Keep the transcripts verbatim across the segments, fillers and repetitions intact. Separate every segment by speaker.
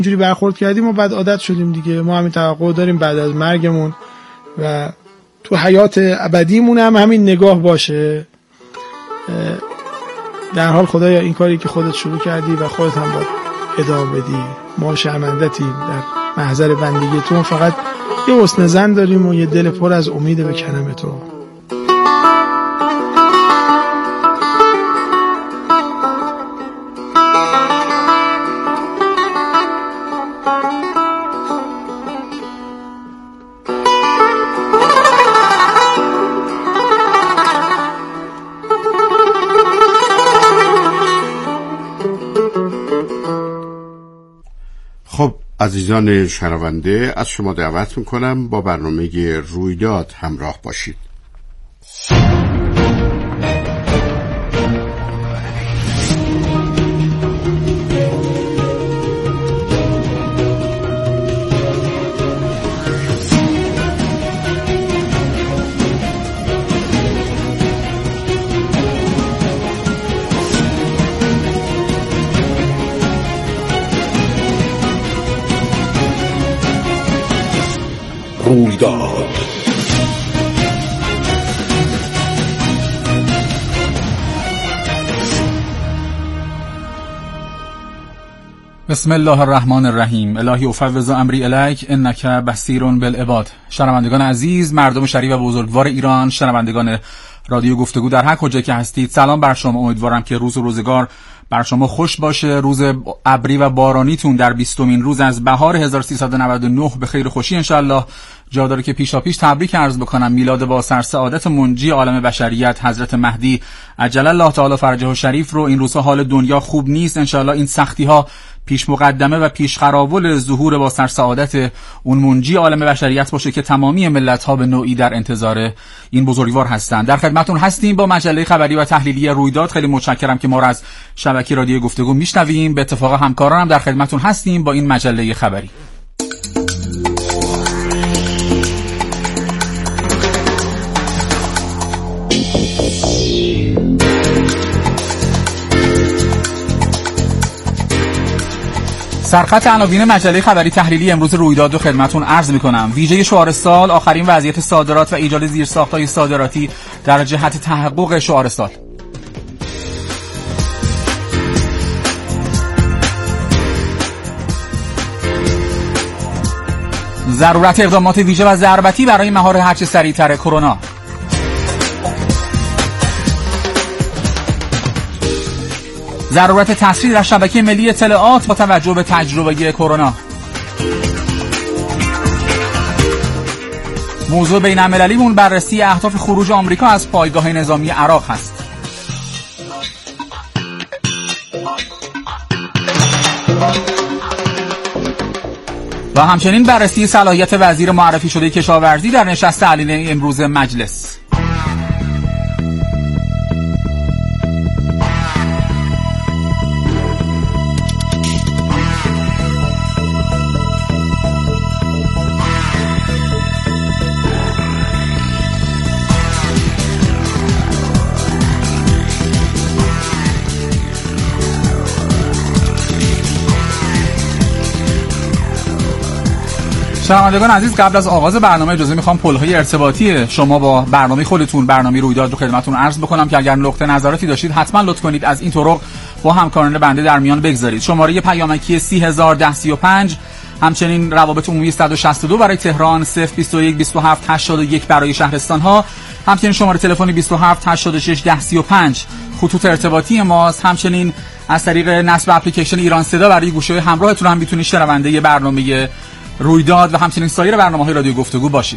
Speaker 1: اینجوری برخورد کردیم و بعد عادت شدیم دیگه. ما همین توقع داریم بعد از مرگمون و تو حیات ابدیمون هم همین نگاه باشه. در حال خدایا این کاری که خودت شروع کردی و خودت هم باید ادامه بدی. ما شرمندتیم در محضر بندگیتون، فقط یه حسن ظن داریم و یه دل پر از امید به کلام تو.
Speaker 2: خب عزیزان شنونده، از شما دعوت میکنم با برنامه رویداد همراه باشید.
Speaker 3: رویداد.
Speaker 4: بسم الله الرحمن الرحیم. الهی افوض امری الیک انک بصیر بالعباد. شنوندگان عزیز، مردم شریف و بزرگوار ایران، شنوندگان رادیو گفتگو در هر کجا که هستید، سلام بر شما. امیدوارم که روز و روزگار بر شما خوش باشه. روز ابری و بارانیتون در بیستمین روز از بهار هزار و سیصد و نود و نه به خیر و خوشی انشالله جا داره که پیشا پیش تبریک عرض بکنم. میلاد با سر سعادت منجی عالم بشریت حضرت مهدی عجل الله تعالی فرجه و شریف رو. این روزها حال دنیا خوب نیست. انشالله این سختی ها پیش مقدمه و پیش قراول ظهور با سر سعادت اون منجی عالم بشریت باشه که تمامی ملت ها به نوعی در انتظار این بزرگوار هستند. در خدمتون هستیم با مجله خبری و تحلیلی رویداد. خیلی متشکرم که ما رو از شبکه رادیو گفتگو میشنویم. به اتفاق همکارانم در خدمتون هستیم با این مجله خبری. سرخط عناوین مجله خبری تحلیلی امروز رویداد رو خدمتون عرض میکنم. ویژه شعار سال، آخرین وضعیت صادرات و ایجاد زیرساخت‌های صادراتی در جهت تحقق شعار سال. ضرورت اقدامات ویژه و ضربتی برای مهار هرچه سریعتر کرونا. ضرورت تسریع در شبکه ملی اطلاعات با توجه به تجربه کرونا. موضوع بین المللیمون بررسی اهداف خروج آمریکا از پایگاه نظامی عراق هست. و همچنین بررسی صلاحیت وزیر معرفی شده کشاورزی در نشست علنی امروز مجلس. شنوندگان عزیز، قبل از آغاز برنامه اجازه میخوام پل‌های ارتباطی شما با برنامه خودتون، برنامه رویداد رو خدمتتون عرض بکنم که اگر نقطه نظراتی داشتید حتما لطف کنید از این طرق با همکاران بنده در میان بگذارید. شماره پیامکی سی هزار ده سی و پنج، همچنین روابط عمومی صد و شصت و دو برای تهران، صفر بیست و یک بیست و هفت هشتاد و یک برای شهرستان ها، همچنین شماره تلفنی بیست و هفت هشتاد و شش ده سی و پنج خطوط ارتباطی ماست. همچنین از طریق نصب اپلیکیشن ایران صدا برای گوشه همراهتون هم میتونید شنونده برنامه رویداد و همچنین سایر برنامه‌های رادیو گفتگو باشید.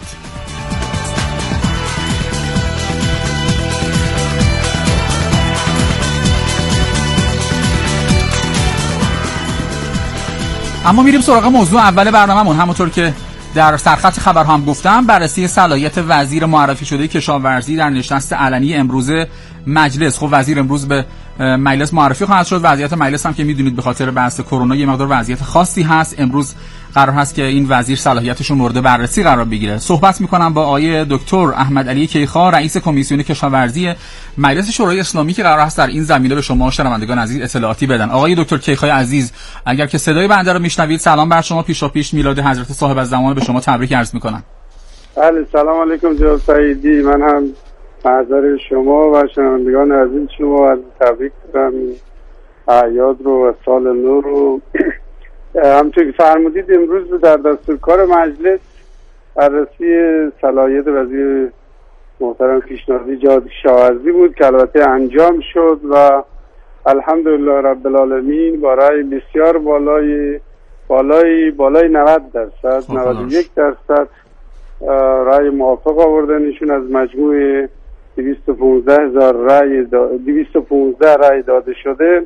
Speaker 4: اما میریم سراغ موضوع اول برنامه‌مون. همونطور که در سرخط خبر هم گفتم، بررسی صلاحیت وزیر معرفی شده کشاورزی در نشست علنی امروز مجلس. خب وزیر امروز به مجلس معرفی خواهد شد. وضعیت مجلس هم که میدونید به خاطر بحث کرونا یه مقدار وضعیت خاصی هست. امروز قرار هست که این وزیر صلاحیتش رو مورد بررسی قرار بگیره. صحبت میکنم با آقای دکتر احمد علی کیخا، رئیس کمیسیون کشاورزی مجلس شورای اسلامی که قرار هست در این زمینه به شما شنوندگان عزیز اطلاعاتی بدن. آقای دکتر کیخای عزیز، اگر که صدای بنده رو میشنوید، سلام بر شما. پیشاپیش میلاد حضرت صاحب الزمان به شما تبریک عرض میکنم.
Speaker 3: بله، سلام علیکم جناب سعیدی. من هم معذر شما و شنوندگان عزیز شما عرض تبریک دارم اعیاد رو و سال نو رو. همونطور که فرمودید امروز در دستور کار مجلس بررسی صلاحیت وزیر محترم پیشنهادی جهاد کشاورزی بود که البته انجام شد و الحمدلله رب العالمین با رأی بسیار بالای بالای بالای نود درصد نود و یک درصد رأی موافق آوردن. ایشون از مجموع دویست و پانزده هزار رأی دویست و پانزده رأی داده شده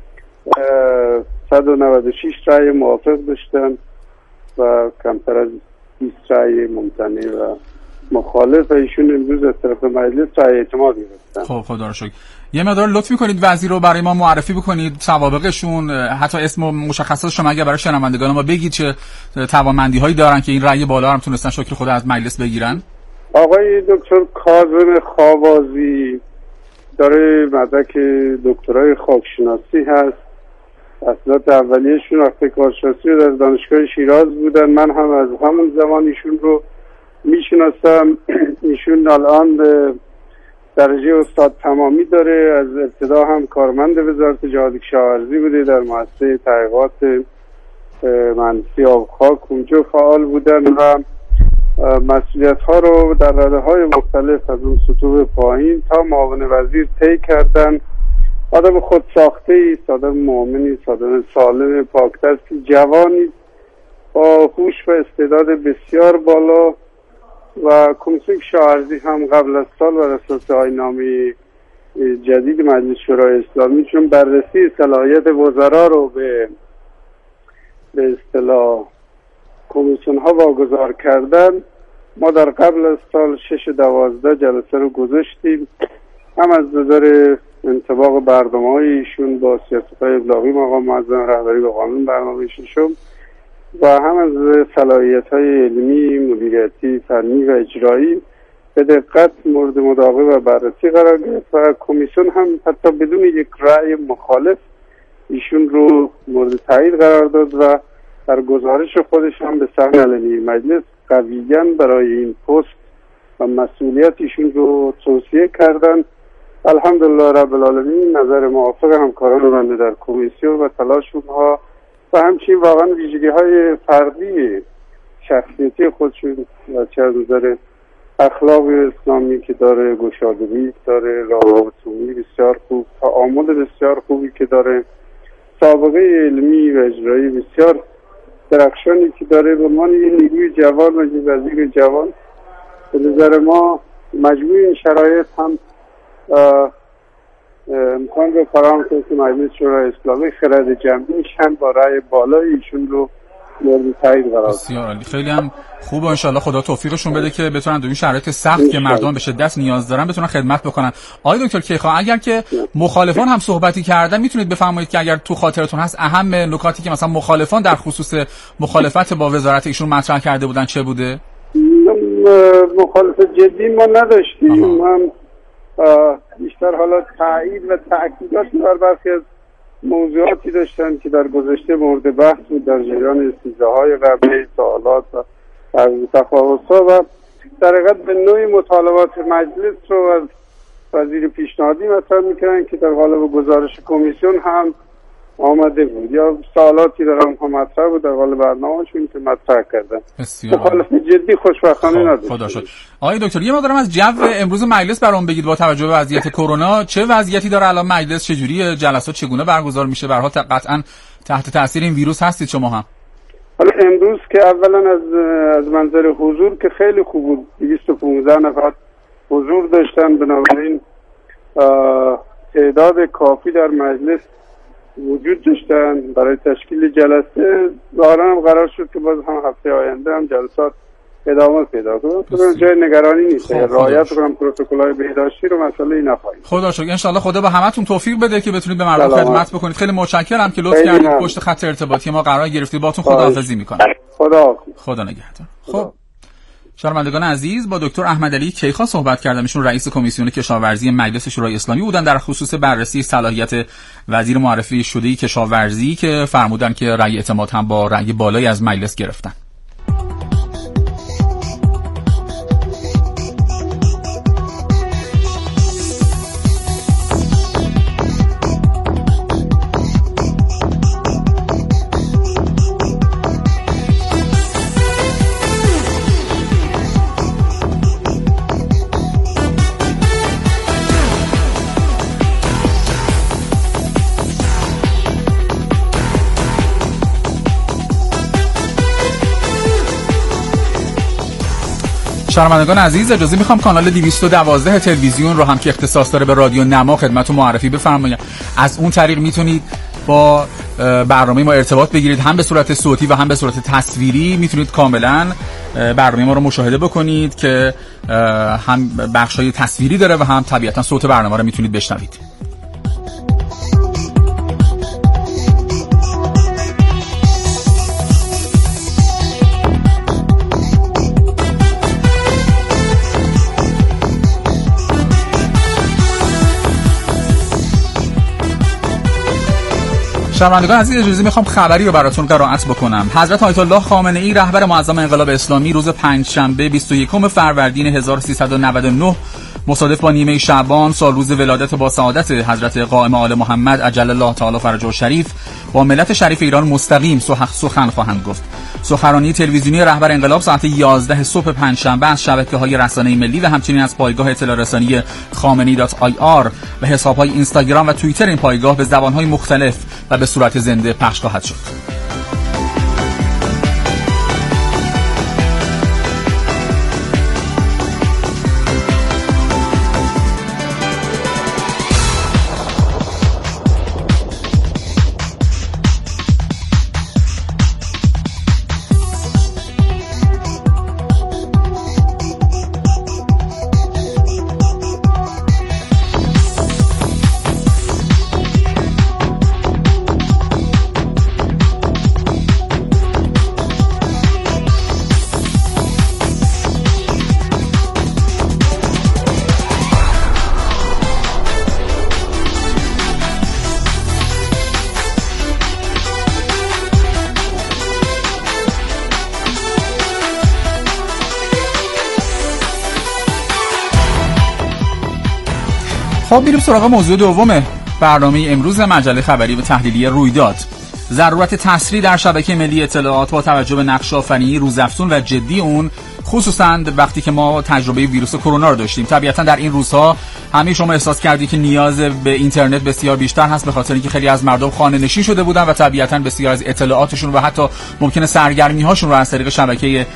Speaker 3: صد و نود و شش رأی موافق داشتن و کمتر از بیست رأی ممتنع و مخالف. ایشون امروز از طرف مجلس رأی اعتماد گرفتن.
Speaker 4: خب خدا رو شکر. یه مقدار لطف می‌کنید وزیر رو برای ما معرفی بکنید، سوابقشون، حتی اسم و مشخصاتشون اگه برای شنوندگان ما بگید چه توانمندی‌هایی دارن که این رأی بالا هم تونستن شکر خدا از مجلس بگیرن.
Speaker 3: آقای دکتر کاظم خاوازی داره مدرک دکترای خاکشناسی هست. اصالت اولیه‌شون رشته کارشناسی رو در دانشگاه شیراز بودن. من هم از همون زمان ایشون رو میشناسم. ایشون الان به درجه استاد تمامی داره. از ابتدا هم کارمند وزارت جهاد کشاورزی بوده، در مؤسسه تحقیقات مهندسی آب خاک اونجا فعال بودن و مسئولیت ها رو در رده های مختلف از اون سطوح پایین تا معاون وزیر طی کردن. آدم خود ساخته ایست، آدم مؤمنی، آدم سالم پاکدستی، جوانی با هوش و استعداد بسیار بالا و کمیسیون کشاورزی هم قبل از سال بر اساس آیین‌نامه جدید مجلس شورای اسلامی چون بررسی صلاحیت وزرا رو به به اصطلاح کمیسیون ها واگذار کردن، ما در قبل از سال شش دوازده جلسه رو گذاشتیم، هم از نظر انطباق برنامه‌های ایشون با سیاست‌های ابلاغی مقام معظم رهبری به قانون برنامه ششم و هم از صلاحیت‌های علمی، مدیریتی، فنی و اجرایی به دقت مورد مداقه و بررسی قرار گرفت و کمیسیون هم حتی بدون یک رأی مخالف ایشون رو مورد تایید قرار داد و در گزارش خودش هم به صحن علنی مجلس قویاً برای این پست و مسئولیت ایشون رو توصیه کردن. الحمدلله رب العالمین نظر موافق همکاران بنده در کمیسیون و تلاش اونها و همچنین واقعا ویژگی های فردی شخصیتی خودشون و چه از نظر اخلاق اسلامی که داره، گشادگی داره، روابط عمومی بسیار خوب، تعامل بسیار خوبی که داره، سابقه علمی و اجرایی بسیار درخشانی که داره، به عنوان یه نیروی جوان و یه وزیر جوان به نظر ما مجموع این شرایط هم امکان رو فراهم کنه که مجلس شورای اسلامی خرد جمعیش هم با رأی بالای ایشون رو مورد تایید قرار بده.
Speaker 4: بسیار عالی، خیلی هم خوبه. ان شاءالله خدا توفیقشون بده که بتونن در این شرایط سخت که مردم به شدت نیاز دارن بتونن خدمت بکنن. آقای دکتر کیخا، اگر که مخالفان هم صحبتی کردن میتونید بفرمایید که اگر تو خاطرتون هست اهم نکاتی که مثلا مخالفان در خصوص مخالفت با وزارت ایشون مطرح کرده بودن چه بوده؟
Speaker 3: مخالفت جدی ما نداشتیم. ما بیشتر حالا تایید و تأکیدات بر برخی از موضوعاتی داشتن که در گذشته مورد بحث بود در جریان استیضاح‌های قبلی، سوالات و تفاوت‌ها و در حقیقت به نوعی مطالبات مجلس رو از وزیر پیشنهادی مطرح می‌کردن که در قالب گزارش کمیسیون هم آمده بود یا سوالاتی در اونها مطرح بود در قالب برنامه‌شون که مطرح کردن. مخالفت جدی خوشبختانه نداشت.
Speaker 4: خدا شکر. آقای دکتر یه مقدارم از جو امروز مجلس برام بگید با توجه به وضعیت کرونا، چه وضعیتی داره الان مجلس، چه جوری جلسات چگونه برگزار میشه؟ به هر حال قطعاً تحت تاثیر این ویروس هستید شما هم.
Speaker 3: حالا امروز که اولا از از منظر حضور که خیلی خوب بود، دویست و پانزده نفر حضور داشتن، بنابراین تعداد کافی در مجلس وجود داشتن برای تشکیل جلسه. ظاهرا هم قرار شد که باز هم هفته آینده هم جلسات ادامه پیدا کنه. جای نگرانی نیست. رعایت کنم پروتکل‌های بهداشتی رو، مسئله نخواهیم.
Speaker 4: خدا شکر. ان شاءالله خدا به همتون توفیق بده که بتونید به مردم خدمت بکنید. خیلی متشکرم که لطف کردید پشت خط ارتباطی ما قرار گرفتید. باهاتون خداحافظی می‌کنم.
Speaker 3: خدا
Speaker 4: خدا نگهدار. خب شنوندگان عزیز، با دکتر احمدعلی کیخا صحبت کردم. ایشون رئیس کمیسیون کشاورزی مجلس شورای اسلامی بودن در خصوص بررسی صلاحیت وزیر معرفی شده کشاورزی که فرمودن که رأی اعتماد هم با رأی بالایی از مجلس گرفتن. شنوندگان عزیز، اجازه میخوام کانال دویست و دوازده تلویزیون رو هم که اختصاص داره به رادیو نما خدمتتون معرفی بفرمایید. از اون طریق میتونید با برنامه ما ارتباط بگیرید، هم به صورت صوتی و هم به صورت تصویری. میتونید کاملا برنامه ما رو مشاهده بکنید که هم بخشای تصویری داره و هم طبیعتا صوت برنامه رو میتونید بشنوید. شنوندگان عزیز، اجازه میخوام خبری رو براتون قرائت بکنم. حضرت آیت الله خامنه ای رهبر معظم انقلاب اسلامی روز پنجشنبه بیست و یکم فروردین هزار و سیصد و نود و نه مصادف با نیمه شعبان سال روز ولادت با سعادت حضرت قائم آل محمد عجل الله تعالی فرجه الشریف با ملت شریف ایران مستقیم سخن خواهند گفت. سخنرانی تلویزیونی رهبر انقلاب ساعت یازده صبح پنجشنبه از شبکه‌های رسانه‌ای ملی و همچنین از پایگاه اطلاع رسانی خامنه‌ای دات آی آر و حساب‌های اینستاگرام و توییتر این پایگاه به زبان‌های مختلف و به صورت زنده پخش خواهد شد. خب میریم سراغ موضوع دوم برنامه امروز مجله خبری و تحلیلی رویداد. ضرورت تسریع در شبکه ملی اطلاعات با توجه به نقش آفرینی روزافزون و جدی اون، خصوصا وقتی که ما تجربه ویروس کرونا رو داشتیم. طبیعتا در این روزها همه شما احساس کردید که نیاز به اینترنت بسیار بیشتر هست، به خاطر اینکه خیلی از مردم خانه نشین شده بودن و طبیعتا بسیار از اطلاعاتشون و حتی ممکنه سرگرمی هاشون رو از طریق شبکه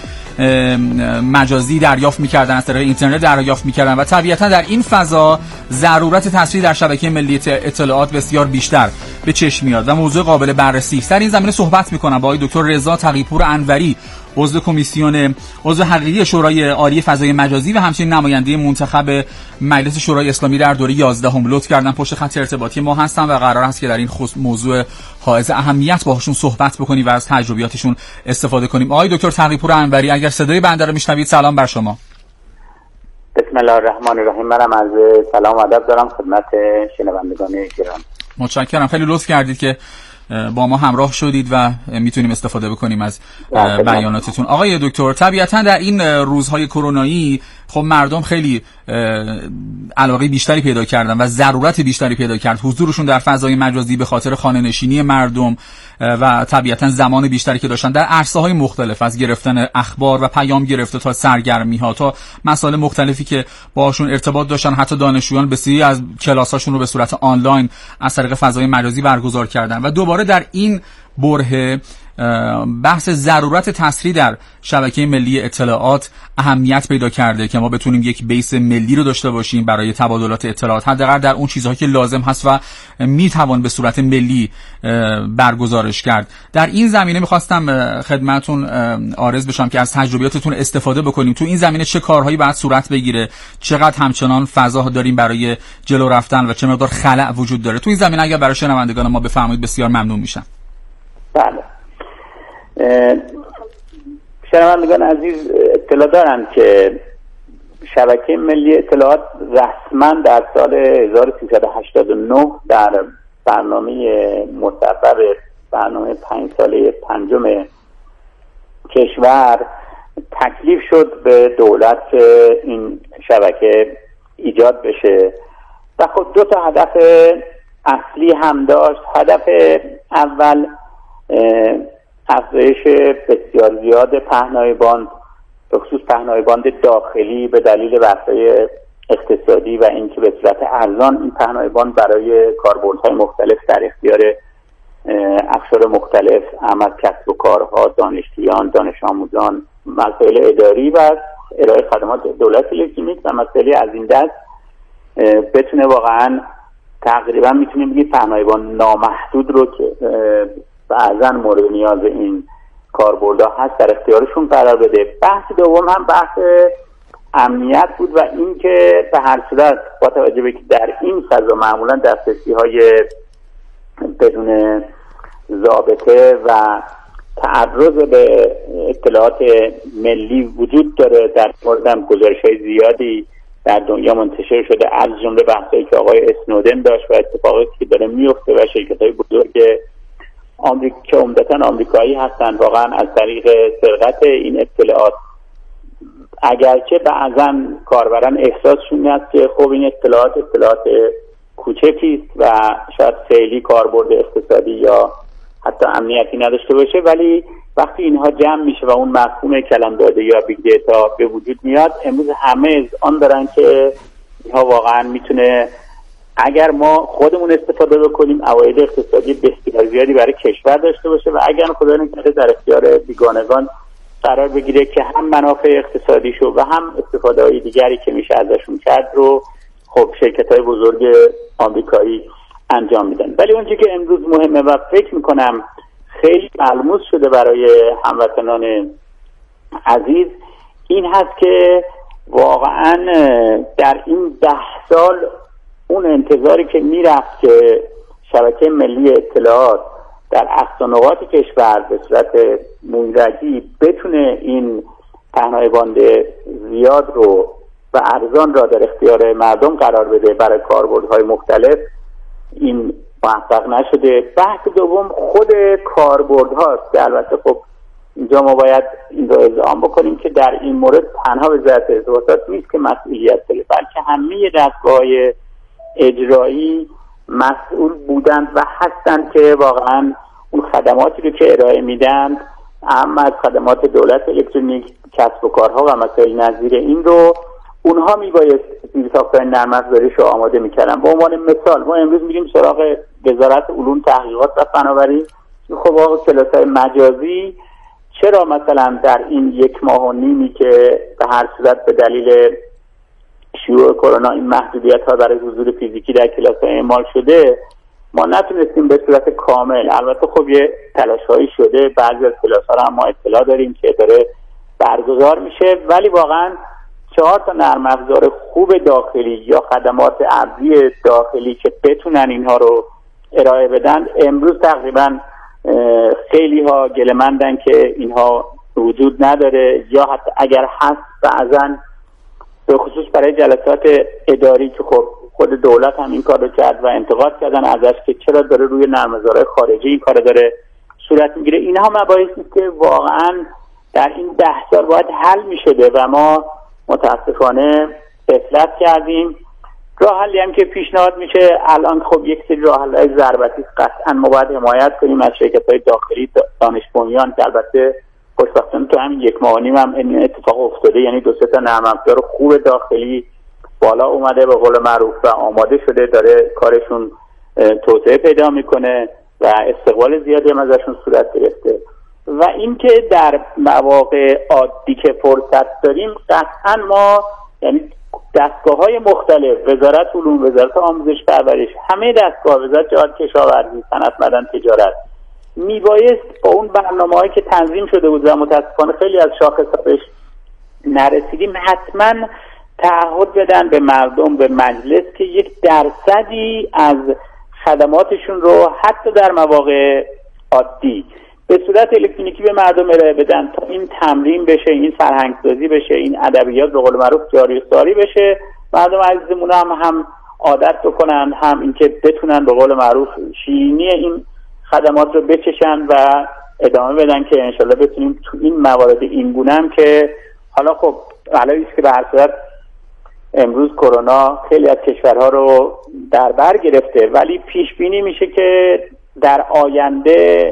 Speaker 4: مجازی دریافت می‌کردن، از طریق اینترنت دریافت می‌کردن و طبیعتا در این فضا ضرورت تسریع در شبکه ملی اطلاعات بسیار بیشتر به چشم میاد و موضوع قابل بررسی است. در این زمینه صحبت می‌کنم با آقای دکتر رضا تقی‌پور انوری، عضو کمیسیون عضو حقیقی شورای عالی فضای مجازی و همچنین نماینده منتخب مجلس شورای اسلامی در دوره یازدهم لطف کردن پشت خط ارتباطی ما هستن و قرار است که در این موضوع حائز اهمیت باهاشون صحبت بکنیم و از تجربیاتشون استفاده کنیم. آقای دکتر تقی‌پور انوری، اگر صدای بنده رو میشنوید، سلام بر شما.
Speaker 5: بسم الله الرحمن الرحیم. منم از سلام و ادب دارم خدمت شنوندگان گرامی.
Speaker 4: متشکرم، خیلی لطف کردید که با ما همراه شدید و میتونیم استفاده بکنیم از بیاناتتون. آقای دکتر، طبیعتا در این روزهای کرونایی خب مردم خیلی علاقه بیشتری پیدا کردن و ضرورت بیشتری پیدا کرد حضورشون در فضای مجازی به خاطر خانه نشینی مردم و طبیعتا زمان بیشتری که داشتن در عرصه‌های مختلف، از گرفتن اخبار و پیام گرفته تا سرگرمی‌ها تا مسائل مختلفی که باهاشون ارتباط داشتن. حتی دانشجویان بسیاری از کلاس‌هاشون رو به صورت آنلاین از طریق فضای مجازی برگزار کردن و دوباره در این برهه بحث ضرورت تسریع در شبکه ملی اطلاعات اهمیت پیدا کرده که ما بتونیم یک بیس ملی رو داشته باشیم برای تبادلات اطلاعات، حداقل در اون چیزهایی که لازم هست و میتوان به صورت ملی برگزارش کرد. در این زمینه میخواستم خدمتون عرض بشم که از تجربیاتتون استفاده بکنیم. تو این زمینه چه کارهایی باید صورت بگیره، چقدر همچنان فضا داریم برای جلو رفتن و چه مقدار خلأ وجود داره؟ تو این زمینه اگر برای شنوندگان ما بفرمایید بسیار ممنون میشم.
Speaker 5: بله، شنوندگان عزیز اطلاع دارن که شبکه ملی اطلاعات رسما در سال هزار و سیصد و هشتاد و نه در برنامه مصوب برنامه پنج ساله پنجم کشور تکلیف شد به دولت که این شبکه ایجاد بشه و خب دو تا هدف اصلی هم داشت. هدف اول افزایش بسیار زیاد پهنای باند، به خصوص پهنای باند داخلی به دلیل وسایل اقتصادی و اینکه به صورت ارزان این پهنای باند برای کاربردهای مختلف در اختیار افراد مختلف، اما کسب و کارها، دانشجویان، دانش آموزان، مسائل اداری و ارائه خدمات دولت الکترونیک و مسائل از این دست بتونه واقعا تقریبا میتونیم بگیم پهنای باند نامحدود رو که بعضا مورد نیاز این کاربردها هست در اختیارشون قرار بده. بحث دوم هم بحث امنیت بود و اینکه به هر صورت با توجه به که در این فضا معمولا دسترسی‌های بدون ضابطه و تعرض به اطلاعات ملی وجود داره، در موردم گزارش‌های زیادی در دنیا منتشر شده، از جمله بحثی که آقای اسنودن داشت و اتفاقاتی که داره میفته و شرکت‌های بزرگ آمریکا که عمدتاً آمریکایی هستن واقعا از طریق سرقت این اطلاعات، اگرچه بعضاً کاربران احساسشون هست که خب این اطلاعات اطلاعات کوچکی است و شاید خیلی کاربرد اقتصادی یا حتی امنیتی نداشته باشه، ولی وقتی اینها جمع میشه و اون مفهوم کلم‌داده یا بیگ دیتا به وجود میاد، امروز همه آن دارن که اینها واقعا میتونه اگر ما خودمون استفاده بکنیم عواید اقتصادی بسیار زیادی برای کشور داشته باشه و اگر خدا نکرده در اختیار بیگانگان قرار بگیره که هم منافع اقتصادیشو و هم استفاده های دیگری که میشه ازشون کرد رو خب شرکت های بزرگ آمریکایی انجام میدن. ولی اون چیزی که امروز مهمه و فکر میکنم خیلی ملموس شده برای هموطنان عزیز این هست که واقعا در این ده سال اون انتظاری که میرفت که شبکه ملی اطلاعات در اقصا نقاط کشور به صورت مویرگی بتونه این پهنای باند زیاد رو و ارزان را در اختیار مردم قرار بده برای کاربردهای مختلف، این محقق نشده. بحث دوم خود کاربردهاست که البته خب اینجا ما باید این رو اذعان بکنیم که در این مورد تنها وزارت ارتباطات نیست که مسئولیت داره، بلکه همه دستگاه‌های اجرایی مسئول بودند و هستند که واقعا اون خدماتی رو که ارائه میدن، اما از خدمات دولت الکترونیک، کسب و کارها و مسائل نظیر این رو اونها میبایست زیرساخت‌های نرم افزاریش رو آماده میکردن. به عنوان مثال ما امروز میریم سراغ وزارت علوم تحقیقات و فناوری، خب واقعا کلاس‌های مجازی چرا مثلا در این یک ماه و نیمی که به هر صورت به دلیل شیوع کرونا این محدودیت ها برای حضور فیزیکی در کلاس ها اعمال شده ما نتونستیم به صورت کامل، البته خب یه تلاش هایی شده، بعضی از کلاس ها رو ما اطلاع داریم که داره برگزار میشه، ولی واقعا چهار تا نرم افزار خوب داخلی یا خدمات ابری داخلی که بتونن اینها رو ارائه بدن امروز تقریبا خیلی ها گله‌مندن که اینها وجود نداره، یا حتی اگر هست بعضا به خصوص برای جلسات اداری که خب خود دولت هم این کار رو کرد و انتقاد کردن ازش که چرا داره روی نرم افزارهای خارجی این کار داره صورت میگیره. اینها مباحثی که واقعا در این ده سال باید حل میشده و ما متاسفانه غفلت کردیم. راه حلی هم که پیشنهاد میشه الان خب یک سری راه حل‌های ضربتی قطعا ما باید حمایت کنیم از شرکت‌های داخلی، دانش بنیان که البته خوشبختانه تو همین یک ماه و نیم هم این اتفاق افتاده، یعنی دو سه تا نرم افزار خوب داخلی بالا اومده به قول معروف و آماده شده، داره کارشون توسعه پیدا میکنه و استقبال زیادی هم ازشون صورت گرفته. و اینکه در مواقع عادی که فرصت داریم قطعا ما یعنی دستگاه‌های مختلف، وزارت علوم، وزارت آموزش پرورش، همه دستگاه، وزارت جهاد کشاورزی، صنعت، معدن، تجارت، میبایست با اون برنامه‌هایی که تنظیم شده بود و متاسفانه خیلی از شاخص‌ها بهش نرسیدیم، حتما تعهد بدن به مردم، به مجلس که یک درصدی از خدماتشون رو حتی در مواقع عادی به صورت الکترونیکی به مردم ارائه بدن تا این تمرین بشه، این فرهنگسازی بشه، این ادبیات به قول معروف جاری ساری بشه. مردم عزیزمون هم هم عادت بکنن، هم اینکه بتونن به قول معروف شیرینی این خدمات رو بچشن و ادامه بدن که انشالله بتونیم تو این موارد این گونه هم که حالا خب علایش که به هر صورت امروز کرونا خیلی از کشورها رو در بر گرفته، ولی پیش بینی میشه که در آینده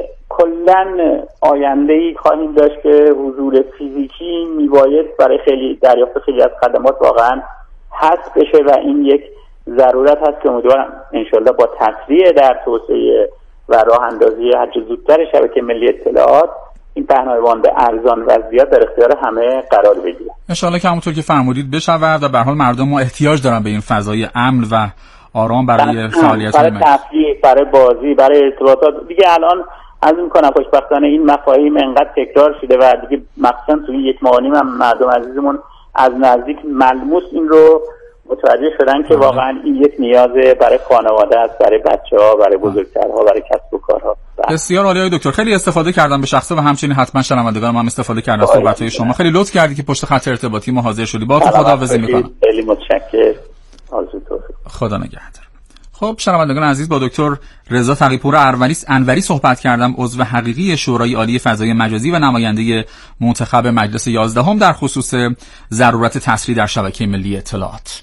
Speaker 5: کلن آینده‌ای خواهیم داشت که حضور فیزیکی میبایست برای خیلی دریافت خیلی از خدمات واقعا حذف بشه و این یک ضرورت هست که امیدوارم انشالله با تسریع در توسعه و راه اندازی هرچه زودتر شبکه ملی اطلاعات این پهنای به ارزان و زیاد در اختیار همه قرار بگیره.
Speaker 4: انشالله که همونطور که فرمودید بشود و به هر حال مردم ما احتیاج دارن به این فضای امن و آرام برای فعالیت،
Speaker 5: برای تفریح، برای بازی، برای ارتباطات. دیگه الان از این کنم خوشبختانه این مفاهیم انقدر تکرار شده و دیگه مخصوصا توی یک ماه و نیم هم مردم عزیزمون از نزدیک ملموس این رو متوجه شدن که واقعا این یک نیاز برای خانواده است، برای بچه‌ها، برای بزرگترها، برای کسب و کارها.
Speaker 4: بسیار عالی آقای دکتر، خیلی استفاده کردم به شخصه و همچنین حتما شنوندگان ما هم استفاده کردن از صحبت‌های شما. خیلی لطف کردی که پشت خط ارتباطی ما حاضر شدی. با تو خداحافظی می‌کنم.
Speaker 5: خیلی متشکرم. آرزوی توفیق.
Speaker 4: خدا نگهدار. خب شنوندگان عزیز، با دکتر رضا تقی‌پور انوری انوری صحبت کردم، عضو حقیقی شورای عالی فضای مجازی و نماینده منتخب مجلس یازدهم در خصوص ضرورت تسریع در شبکه ملی اطلاعات.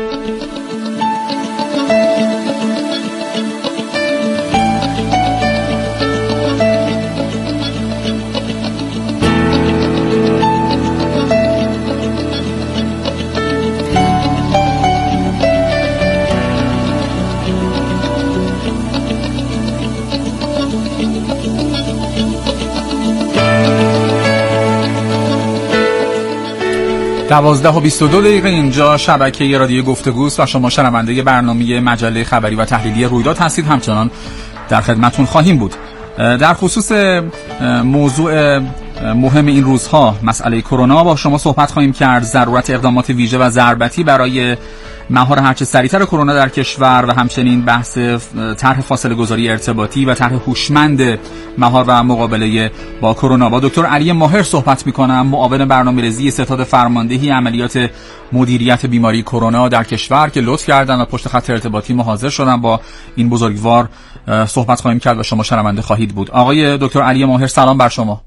Speaker 4: دوازده و بیست و دو دقیقه اینجا شبکه رادیو گفتگوست و شما شنونده برنامه مجله خبری و تحلیلی رویداد هستید. همچنان در خدمتون خواهیم بود. در خصوص موضوع مهم این روزها، مسئله کرونا، با شما صحبت خواهیم کرد. ضرورت اقدامات ویژه و ضربتی برای مهار هرچه سریعتر کرونا در کشور و همچنین بحث طرح فاصله گذاری ارتباطی و طرح هوشمند مهار و مقابله با کرونا. با دکتر علی ماهر صحبت می‌کنم، معاون برنامه‌ریزی ستاد فرماندهی عملیات مدیریت بیماری کرونا در کشور که لطف کردن و پشت خط ارتباطی ما حاضر شدن. با این بزرگوار صحبت خواهیم کرد و شما شنونده خواهید بود. آقای دکتر علی ماهر، سلام بر شما.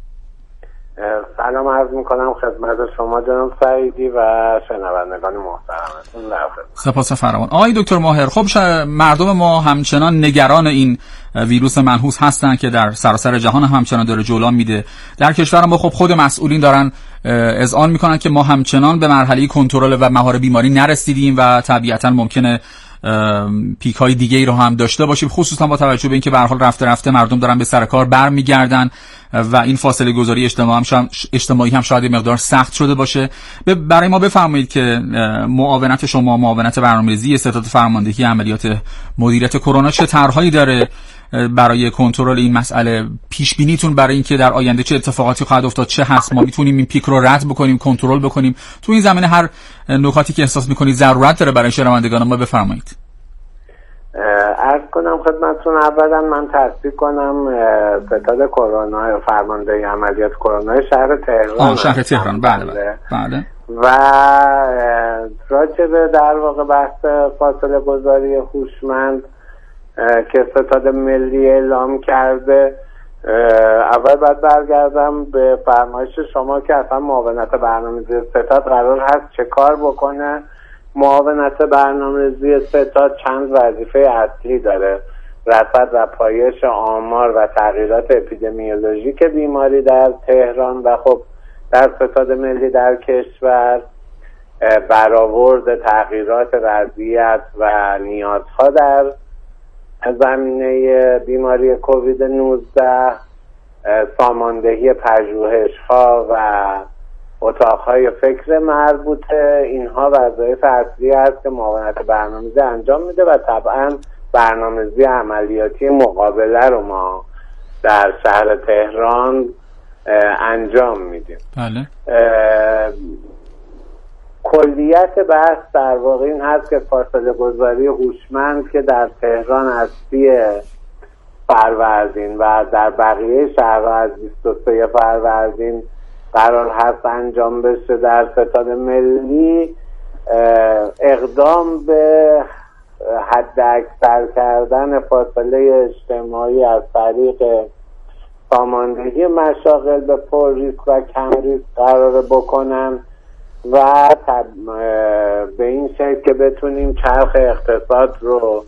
Speaker 6: سلام عرض میکنم خدمت شما جناب سعیدی و شنوندگان محترمتون. در خدمت.
Speaker 4: سپاس فراوان. آقای دکتر ماهر، خب مردم ما همچنان نگران این ویروس منحوس هستن که در سراسر جهان هم همچنان داره جولان میده. در کشور ما خب خود مسئولین دارن اذعان میکنن که ما همچنان به مرحله کنترل و مهار بیماری نرسیدیم و طبیعتا ممکنه پیک های دیگه ای رو هم داشته باشیم، خصوصا با توجه به اینکه به هر حال رفته رفته مردم دارن به سر کار برمیگردن و این فاصله گذاری اجتماعی هم شاید اجتماعی هم شاید مقدار سخت شده باشه. برای ما بفرمایید که معاونت شما، معاونت برنامه‌ریزی ستاد فرماندهی عملیات مدیریت کرونا، چه طرحهایی داره برای کنترل این مسئله؟ پیش بینیتون برای اینکه در آینده چه اتفاقاتی خواهد افتاد چه هست؟ ما میتونیم این پیک رو رد بکنیم، کنترل بکنیم؟ تو این زمینه هر نکاتی که احساس میکنید ضرورت داره برای شنوندگان ما بفرمایید.
Speaker 6: عرض کنم خدمتتون، اولا من تصدیق کنم ستاد کرونا فرماندهی عملیات کرونا شهر تهران.
Speaker 4: آه شهر تهران، بله بله بله.
Speaker 6: و راجع به در واقع بحث فاصله گذاری هوشمند که ستاد ملی اعلام کرده، اول باید برگردم به فرمایش شما که اصلا معاونت برنامه‌ریزی ستاد قرار هست چه کار بکنه. معاونت برنامه‌ریزی ستاد چند وظیفه اصلی داره: رصد و پایش آمار و تغییرات اپیدمیولوژیک بیماری در تهران و خب در ستاد ملی در کشور، برآورد تغییرات وضعیت و نیازها در زمینه بیماری کووید نوزده ساماندهی پژوهش‌ها و اتاق‌های فکر مربوطه. اینها وظایف اصلی هست که معاونت برنامه‌ریزی انجام میده و طبعاً برنامه‌ریزی عملیاتی مقابله رو ما در شهر تهران انجام میدیم.
Speaker 4: بله.
Speaker 6: کلیت بحث در واقع این هست که فاصله گذاری هوشمند که در تهران از سی فروردین و در بقیه شهرها از بیست و سه فروردین قرار هست انجام بشه در ستاد ملی، اقدام به حد اکثر کردن فاصله اجتماعی از طریق ساماندهی مشاغل به پر ریسک و کم ریسک قرار بکنن و به این شکل که بتونیم چرخ اقتصاد رو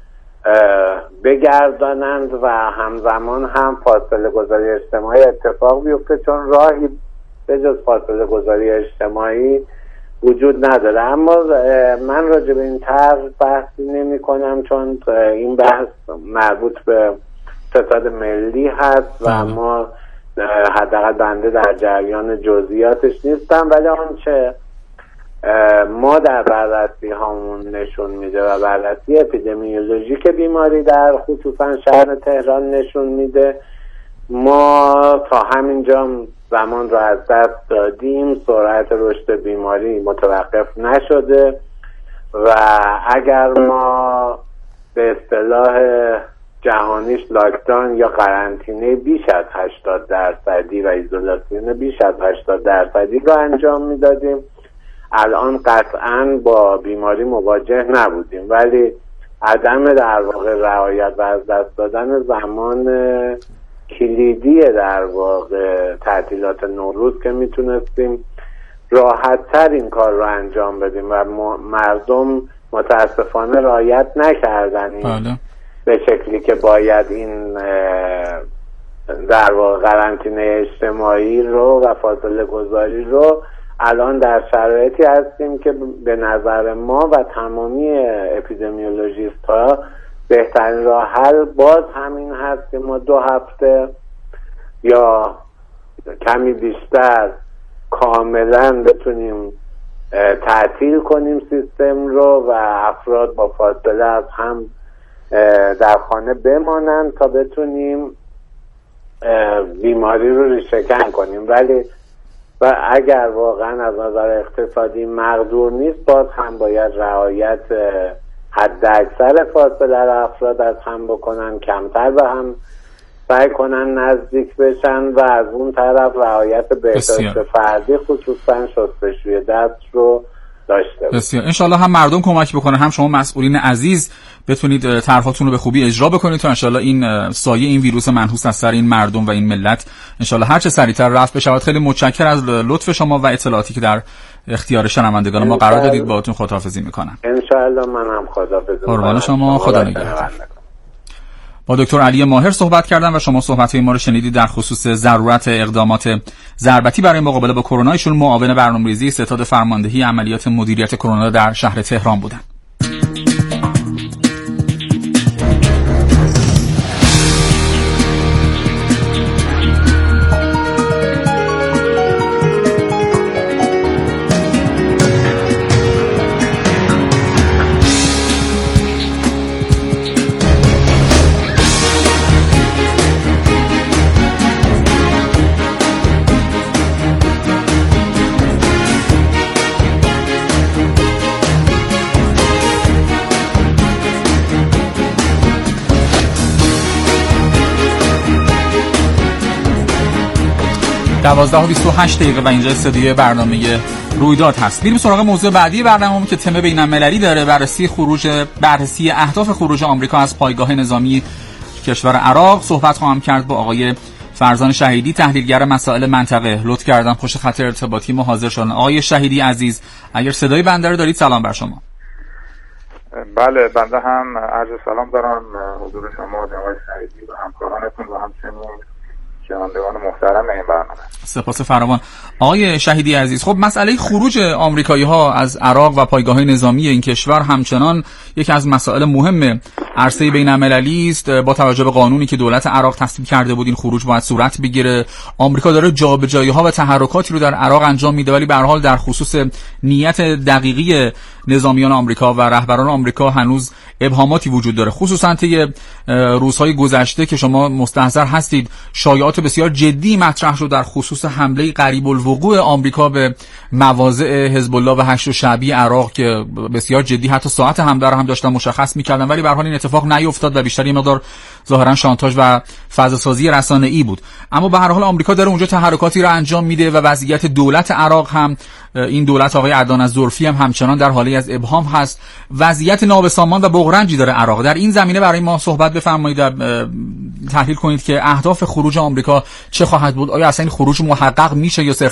Speaker 6: بگردانند و همزمان هم فاصله گذاری اجتماعی اتفاق بیفته، چون راهی به جز فاصله گذاری اجتماعی وجود نداره. اما من راجع به این طرح بحثی نمی کنم چون این بحث مربوط به ستاد ملی هست و ما حداقل بنده در جریان جزئیاتش نیستم، ولی آنچه ما در بررسی هامون نشون میده و بررسی اپیدمیولوژیک بیماری در خصوصا شهر تهران نشون میده، ما تا همینجا زمان رو از دست دادیم، سرعت رشد بیماری متوقف نشده و اگر ما به اصطلاح جهانیش لاکداون یا قرنطینه بیش از هشتاد درصدی و ایزولاسیون بیش از هشتاد درصدی رو انجام میدادیم، الان قطعاً با بیماری مواجه نبودیم. ولی عدم در واقع رعایت و از دست دادن زمان کلیدی در واقع تعطیلات نوروز که میتونستیم راحت تر این کار رو انجام بدیم و مردم متاسفانه رعایت نکردن این به شکلی که باید این در واقع قرنطینه اجتماعی رو و فاصله گذاری رو. الان در شرایطی هستیم که به نظر ما و تمامی اپیدمیولوژیست ها بهترین راه حل باز همین هست که ما دو هفته یا کمی بیشتر کاملا بتونیم تعطیل کنیم سیستم رو و افراد با فاصله از هم در خانه بمانند تا بتونیم بیماری رو ریشه‌کن کنیم. ولی و اگر واقعا از نظر اقتصادی مقدور نیست، باز هم باید رعایت حد اکثر فاصله را افراد از هم بکنن، کمتر به هم سعی کنن نزدیک بشن و از اون طرف رعایت بهداشت فردی خصوصا شستشوی دست رو داشته باشه.
Speaker 4: بسیار انشالله هم مردم کمک بکنه، هم شما مسئولین عزیز بتونید طرحاتون رو به خوبی اجرا بکنید تا انشالله این سایه این ویروس منحوس از سر این مردم و این ملت انشالله هر چه سریعتر رفع بشه. خیلی متشکرم از لطف شما و اطلاعاتی که در اختیار شنوندگان ما قرار دادید. باهاتون خداحافظی میکنم.
Speaker 6: انشالله منم خداحافظی.
Speaker 4: قربان شما، خدا نگهدار. با دکتر علی ماهر صحبت کردم و شما صحبت‌های ما رو شنیدید در خصوص ضرورت اقدامات ضربتی برای مقابله با کرونا. ایشون معاون برنامه‌ریزی ستاد فرماندهی عملیات مدیریت کرونا در شهر تهران بودند. دوازده و بیست و هشت دقیقه و اینجا استودیوی برنامه رویداد هست. میریم سراغ موضوع بعدی برنامه که تم بین‌المللی داره، بررسی خروج بررسی اهداف خروج آمریکا از پایگاه نظامی کشور عراق. صحبت خواهم کرد با آقای فرزان شهیدی، تحلیلگر مسائل منطقه. لطف کردن پشت خط ارتباطی ما حاضر شدن. آقای شهیدی عزیز، اگر صدای بنده رو دارید سلام بر شما.
Speaker 7: بله، بنده هم عرض سلام دارم حضور شما آقای شهیدی و همکارانتون و همچنین شنوندگان محترم این برنامه.
Speaker 4: سپاس فراوان. آقای شهیدی عزیز، خب مسئله خروج آمریکایی ها از عراق و پایگاه نظامی این کشور همچنان یکی از مسائل مهم عرصه بین المللی است. با توجه به قانونی که دولت عراق تصویب کرده بود این خروج باید صورت بگیره. آمریکا داره جابجایی ها و تحرکاتی رو در عراق انجام میده، ولی به هر حال در خصوص نیت دقیقی نظامیان آمریکا و رهبران آمریکا هنوز ابهاماتی وجود داره. خصوصا طی روزهای گذشته که شما مستحضر هستید شایعات بسیار جدی مطرح شد در خصوص حمله قریب الوقوع آمریکا به مواضع حزب الله و حشد شعبی عراق که بسیار جدی حتی ساعت حمله رو هم داشتن مشخص می‌کردن، ولی به هر حال این اتفاق نیفتاد و بیشتر یه مقدار ظاهرا شانتاژ و فضاسازی رسانه‌ای بود. اما به هر حال آمریکا داره اونجا تحرکاتی رو انجام میده و وضعیت دولت عراق هم، این دولت آقای عدنان الظرفی هم همچنان در حالی از ابهام هست. وضعیت نابسامان و بغرنجی داره عراق. در این زمینه برای ما صحبت بفرمایید، تحلیل کنید که اهداف خروج آمریکا چه خواهد بود؟ آیا اصلا این خروج محقق میشه یا صرفا